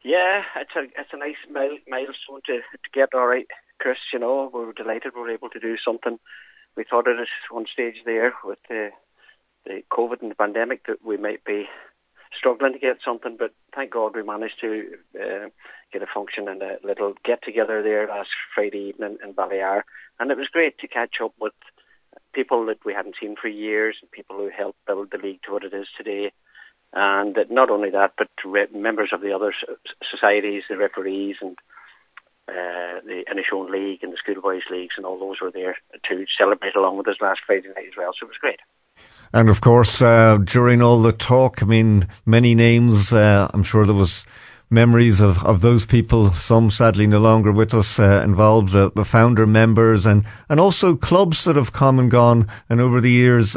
Yeah, it's a nice milestone to get. All right, Chris. We were delighted we were able to do something. We thought at one stage there with the COVID and the pandemic that we might be struggling to get something, but thank God we managed to get a function and a little get-together there last Friday evening in Ballyer. And it was great to catch up with people that we hadn't seen for years and people who helped build the league to what it is today. And not only that, but members of the other societies, the referees and the Inishowen League and the Schoolboys Leagues and all those were there to celebrate along with us last Friday night as well. So it was great. And of course, during all the talk, many names, I'm sure there was memories of those people, some sadly no longer with us, involved, the founder members and also clubs that have come and gone. And over the years,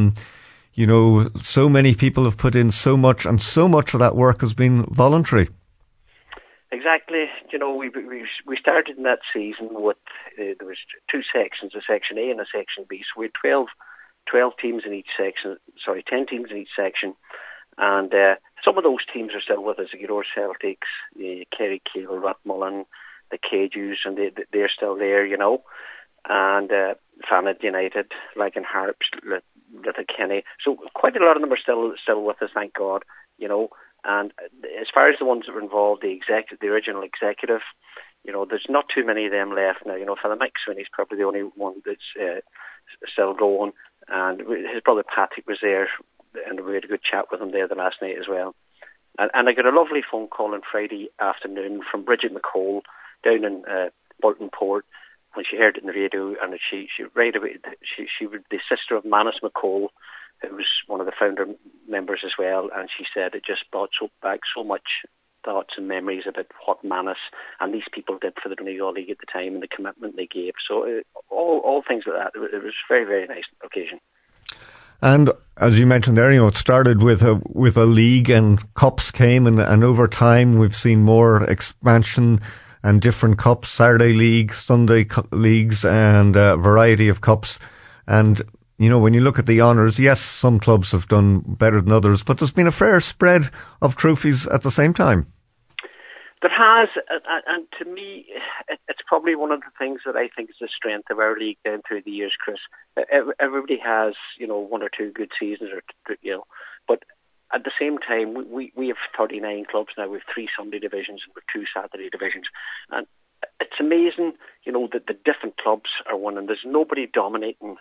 so many people have put in so much, and so much of that work has been voluntary. Exactly. We started in that season with, there was two sections, a Section A and a Section B. So we had 12 teams in each section, 10 teams in each section. And some of those teams are still with us, the Giro Celtics, the Kerry Keele, Rathmullen, the Caju's, and they're still there, And Fanet United, Lagan Harps, Letterkenny. So quite a lot of them are still with us, thank God, And as far as the ones that were involved, the original executive, there's not too many of them left now. Father Mike Swinney's probably the only one that's still going. And his brother Patrick was there, and we had a good chat with him there the last night as well. And I got a lovely phone call on Friday afternoon from Bridget McCall down in Bolton Port when she heard it in the radio, and she right away she was the sister of Manus McCall, who was one of the founder members as well, and she said it just brought back so much thoughts and memories about what Manus and these people did for the Donegal League at the time and the commitment they gave. So all things like that. It was a very, very nice occasion. And as you mentioned there, it started with a league, and cups came, and over time we've seen more expansion and different cups, Saturday league, Sunday leagues, and a variety of cups. And when you look at the honours, yes, some clubs have done better than others, but there's been a fair spread of trophies at the same time. There has, and to me, it's probably one of the things that I think is the strength of our league down through the years, Chris. Everybody has, one or two good seasons, but at the same time, we have 39 clubs now. We have 3 Sunday divisions and 2 Saturday divisions, and it's amazing, that the different clubs are winning. There's nobody dominating,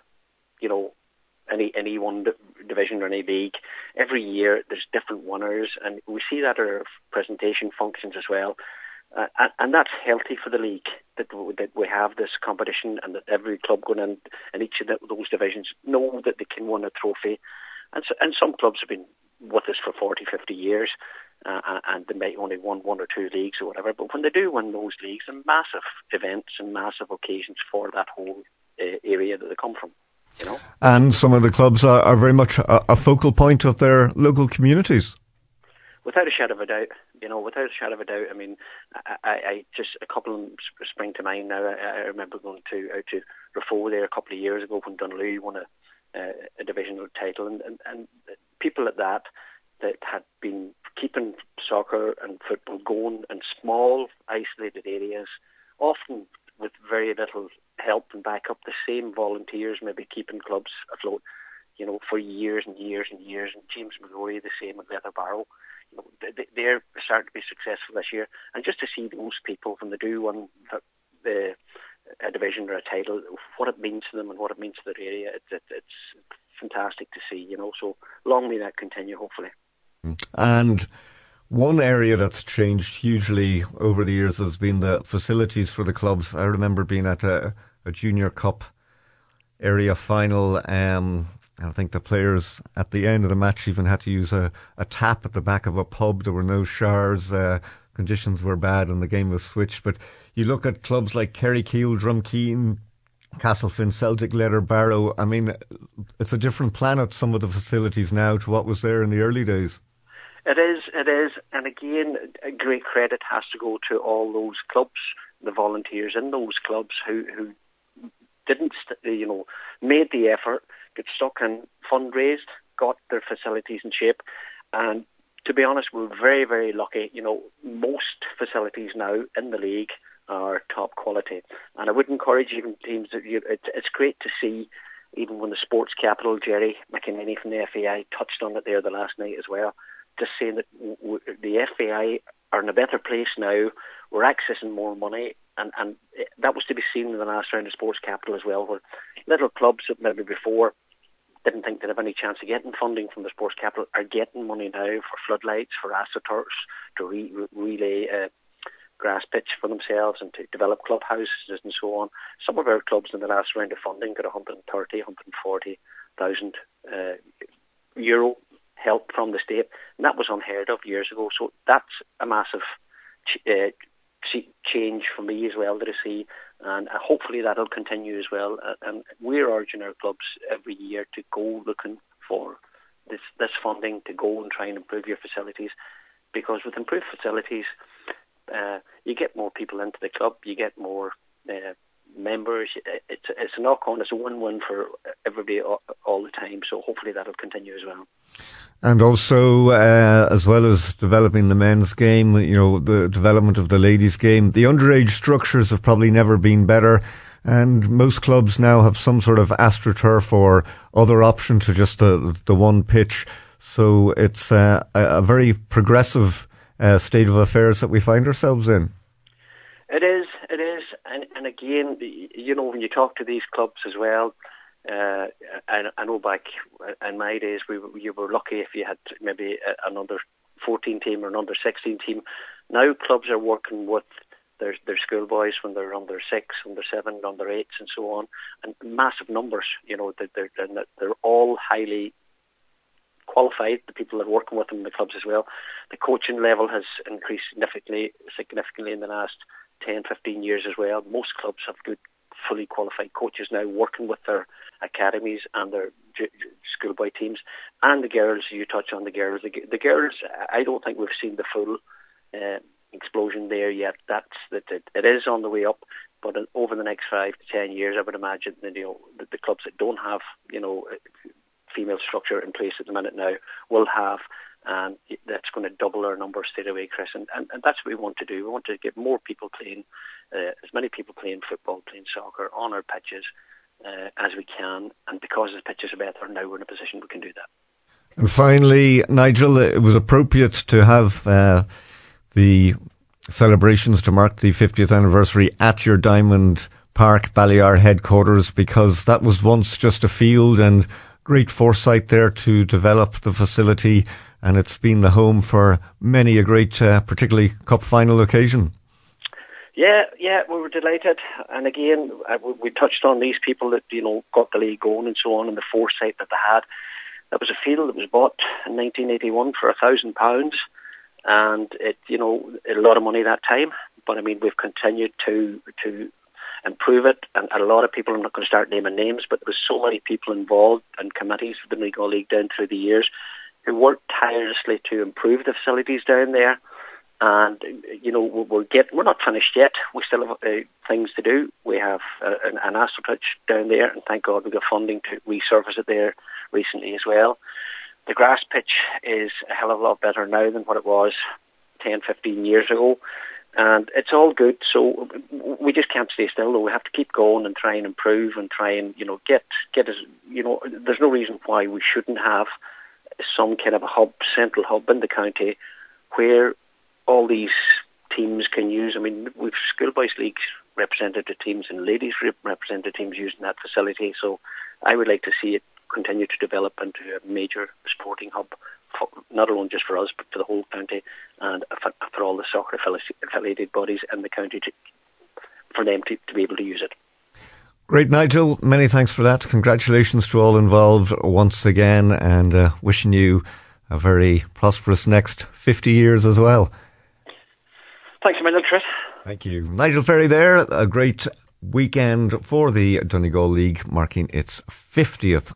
any one division or any league. Every year there's different winners, and we see that at our presentation functions as well. And that's healthy for the league, that we have this competition, and that every club going in each of those divisions know that they can win a trophy. And some clubs have been with us for 40, 50 years, and they might only won 1 or 2 leagues or whatever. But when they do win those leagues, they're massive events and massive occasions for that whole area that they come from. And some of the clubs are very much a focal point of their local communities. Without a shadow of a doubt. Without a shadow of a doubt. I mean, I just, a couple of them spring to mind now. I remember going out to Rafo there a couple of years ago when Dunlew won a divisional title, and people at that had been keeping soccer and football going in small, isolated areas, often with very little help and backup. The same volunteers maybe keeping clubs afloat, for years and years and years. And James McGrory, the same at Leatherbarrow. They're starting to be successful this year. And just to see those people when they do win a division or a title, what it means to them and what it means to their area, it's fantastic to see. So long may that continue, hopefully. And one area that's changed hugely over the years has been the facilities for the clubs. I remember being at a Junior Cup area final. I think the players at the end of the match even had to use a tap at the back of a pub. There were no showers. Conditions were bad and the game was switched. But you look at clubs like Kerry Keele, Drumkeen, Castlefin, Celtic, Leatherbarrow. I mean, it's a different planet, some of the facilities now, to what was there in the early days. It is. And again, a great credit has to go to all those clubs, the volunteers in those clubs who didn't, made the effort, got stuck in, fundraised, got their facilities in shape. And to be honest, we're very, very lucky. Most facilities now in the league are top quality. And I would encourage even teams, it's great to see, even when the sports capital, Jerry McEnany from the FAI touched on it there the last night as well, just saying that the FAI are in a better place now. We're accessing more money, and that was to be seen in the last round of sports capital as well, where little clubs that maybe before didn't think they'd have any chance of getting funding from the sports capital are getting money now for floodlights, for AstroTurf, to relay grass pitch for themselves and to develop clubhouses and so on. Some of our clubs in the last round of funding got 140,000 euro help from the state, and that was unheard of years ago. So that's a massive change for me as well that I see, and hopefully that'll continue as well. And we're urging our clubs every year to go looking for this funding, to go and try and improve your facilities, because with improved facilities, you get more people into the club, you get more members. It's a knock-on. It's a win-win for everybody all the time. So hopefully that'll continue as well. And also, as well as developing the men's game, the development of the ladies' game, the underage structures have probably never been better. And most clubs now have some sort of AstroTurf or other option to just the one pitch. So it's a very progressive state of affairs that we find ourselves in. It is. And again, when you talk to these clubs as well, I know back in my days, you were lucky if you had maybe an under 14 team or an under 16 team. Now clubs are working with their schoolboys when they're under 6, under 7, under 8s and so on, and massive numbers. They're all highly qualified, the people that are working with them in the clubs as well. The coaching level has increased significantly in the last 10, 15 years as well. Most clubs have good, fully qualified coaches now working with their academies and their schoolboy teams. And the girls, you touch on the girls. The girls, I don't think we've seen the full explosion there yet. It is on the way up, but over the next 5 to 10 years, I would imagine that the clubs that don't have female structure in place at the minute now will have, and that's going to double our numbers straight away, Chris. And that's what we want to do. We want to get more people playing, as many people playing football, playing soccer on our pitches as we can. And because the pitches are better, now we're in a position we can do that. And finally, Nigel, it was appropriate to have the celebrations to mark the 50th anniversary at your Diamond Park Balliar headquarters, because that was once just a field, and great foresight there to develop the facility, and it's been the home for many a great, particularly cup final occasion. Yeah, we were delighted. And again, we touched on these people that, got the league going and so on, and the foresight that they had. That was a field that was bought in 1981 for £1,000, and a lot of money that time. But I mean, we've continued to improve it, and a lot of people, I'm not going to start naming names, but there was so many people involved in committees for the Donegal League down through the years who worked tirelessly to improve the facilities down there. And we're not finished yet. We still have things to do. We have an AstroTurf down there, and thank God we got funding to resurface it there recently as well. The grass pitch is a hell of a lot better now than what it was 10, 15 years ago. And it's all good, so we just can't stay still, though. We have to keep going and try and improve and try and, get us, there's no reason why we shouldn't have some kind of a central hub in the county where all these teams can use. I mean, we've schoolboys leagues representative teams and ladies representative teams using that facility, so I would like to see it continue to develop into a major sporting hub, not only just for us, but for the whole county, and for all the soccer affiliated bodies in the county, for them to be able to use it. Great, Nigel. Many thanks for that. Congratulations to all involved once again, and wishing you a very prosperous next 50 years as well. Thanks a million, Chris. Thank you. Nigel Ferry there. A great weekend for the Donegal League, marking its 50th